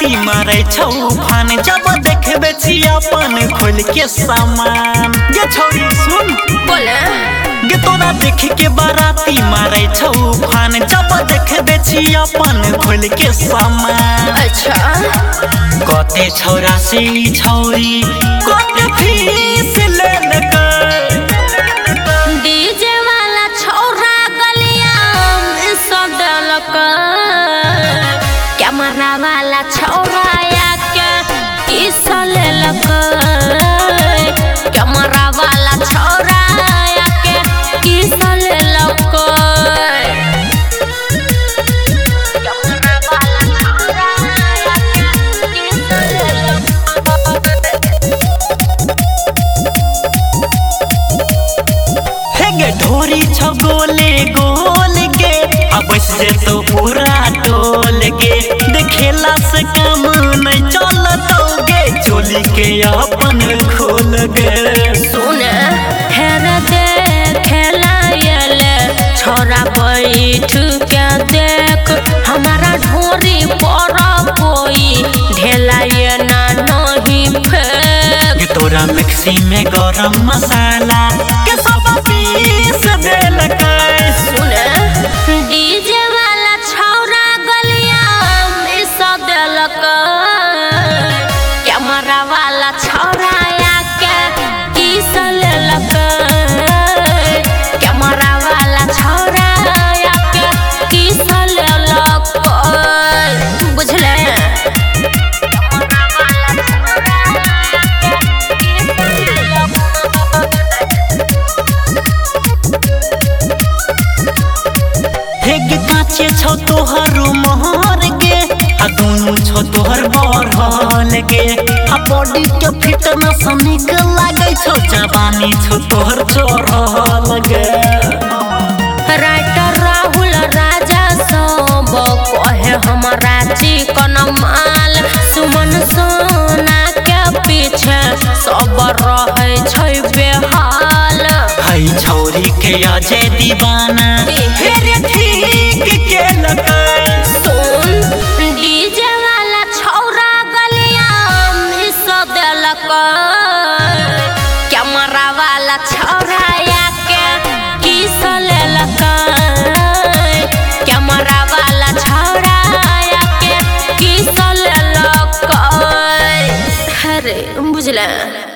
बाराती मारे छौ फान जब देखबे छी अपन खोल के सामान गे छोरी सुन बोले गे तोरा देख के बाराती मारे छौ फान जब देखबे छी अपन खोल के सामान। अच्छा कते छौरा से छौरी कते फीस लेलकै डीजे वाला छौरा गलिया में सब देलकै कैमरा वाला छौरा आके किस लेलकै कैमरा वाला छौरा आके किस लेलकै कैमरा वाला छौरा आके किस लेलकै। हे गे ढोरी छ गोले गोल गे अब से तो पूरा टोल गे देखेला से काम नहीं चलतो गे चोली के अपन खोल गे सुन हेर देखेला येले छोरा बैठ के देख हमारा ढोरी पर कोई ढेला ये ना नहीं फेंक गे तोरा मिक्सी में गरम मसाला के सब पीस देलकै सुन डीजे वाला छौरा गलिया में सब देलकै कैमरा वाला छौरा आके किस लेलकै कैमरा वाला छौरा आके किस लेलकै बुझले हे गे काचे छौ तोहर मोहर गे आ दुनू छौ तोहर बढ़ल गे आ बॉडी के फिटनेस निक लागे छौ जवानी छौ तोहर चढ़ल गे राइटर राहुल राजा सब कहे हमारा चिकन माल सुमन सोना के पीछे सब रहे छै बेहाल हई छौरी के अजय दीवाना फिर ठीक केलकै सुन डीजे वाला छौरा गलिया में सब देलकै कैमरा वाला छौरा आके किस लेलकै कैमरा वाला छौरा आके किस लेलकै अरे बुझले।